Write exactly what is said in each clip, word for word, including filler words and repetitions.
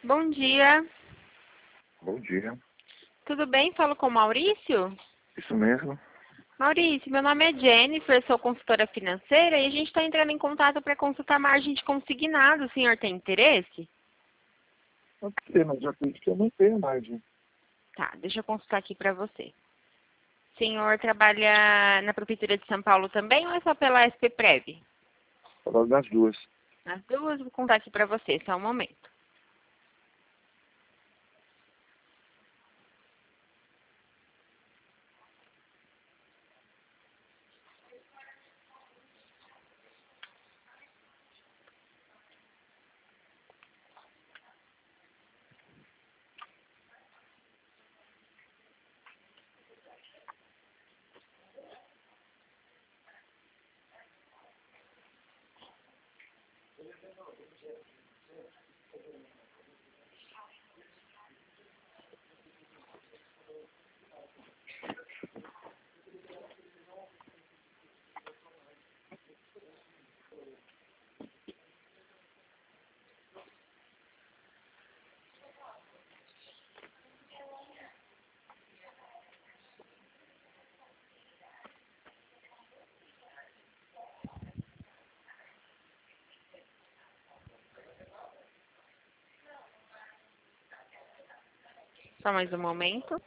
Bom dia. Bom dia. Tudo bem? Falo com o Maurício? Isso mesmo? Maurício, meu nome é Jennifer, sou consultora financeira e a gente está entrando em contato para consultar margem de consignado. O senhor tem interesse? Ok, mas já disse que eu não tenho margem. Tá, deixa eu consultar aqui para você. O senhor trabalha na Prefeitura de São Paulo também ou é só pela S P Prev? Falar das duas. As duas, vou contar aqui para você, só um momento. Só mais um momento.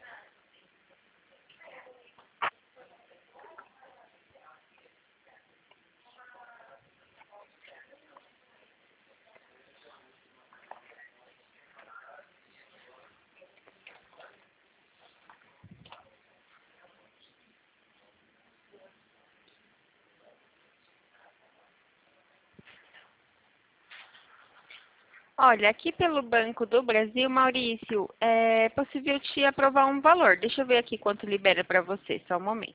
Olha, aqui pelo Banco do Brasil, Maurício, é possível te aprovar um valor. Deixa eu ver aqui quanto libera para você, só um momento.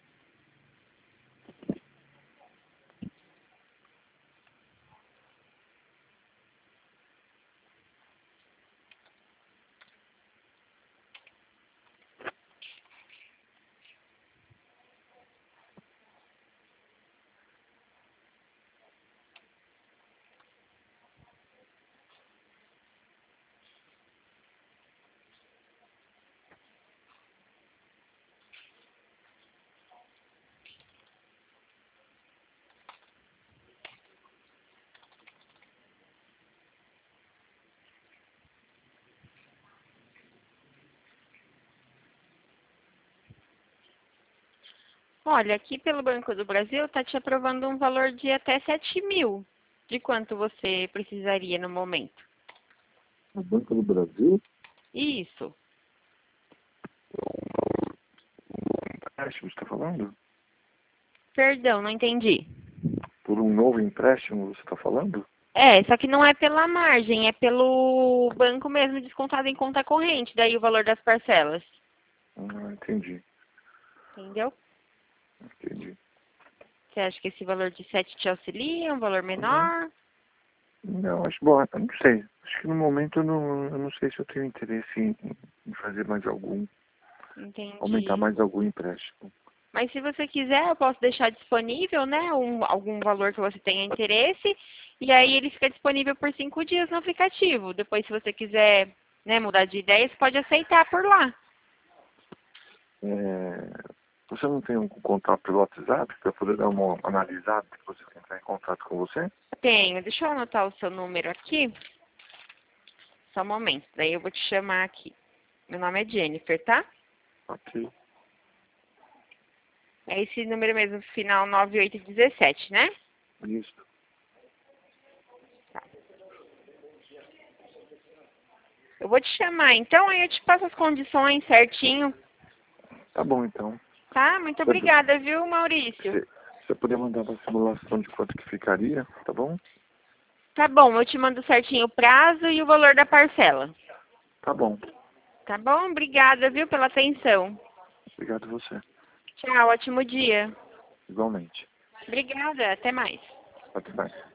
Olha, aqui pelo Banco do Brasil está te aprovando um valor de até sete mil. De quanto você precisaria no momento? No Banco do Brasil? Isso. Empréstimo, você está falando? Perdão, não entendi. Por um novo empréstimo, você está falando? É, só que não é pela margem, é pelo banco mesmo descontado em conta corrente, daí o valor das parcelas. Ah, entendi. Entendeu? Entendi. Você acha que esse valor de sete te auxilia, um valor Uhum. menor? Não, acho bom, eu não sei. Acho que no momento eu não, eu não sei se eu tenho interesse em, em fazer mais algum, aumentar Entendi. mais algum empréstimo. Mas se você quiser, eu posso deixar disponível, né, um, algum valor que você tenha interesse, e aí ele fica disponível por cinco dias no aplicativo. Depois, se você quiser, né, mudar de ideia, você pode aceitar por lá. É, você não tem um contato pelo WhatsApp para eu poder dar uma analisada se você entrar em contato com você? Tenho. Deixa eu anotar o seu número aqui. Só um momento. Daí eu vou te chamar aqui. Meu nome é Jennifer, tá? Ok. É esse número mesmo, final nove oito um sete, né? Isso. Tá. Eu vou te chamar, então, aí eu te passo as condições certinho. Tá bom, então. Tá? Muito Se obrigada, viu, Maurício? se você puder mandar uma simulação de quanto que ficaria, tá bom? Tá bom, eu te mando certinho o prazo e o valor da parcela. Tá bom. Tá bom? Obrigada, viu, pela atenção. Obrigado a você. Tchau, ótimo dia. Igualmente. Obrigada, até mais. Até mais.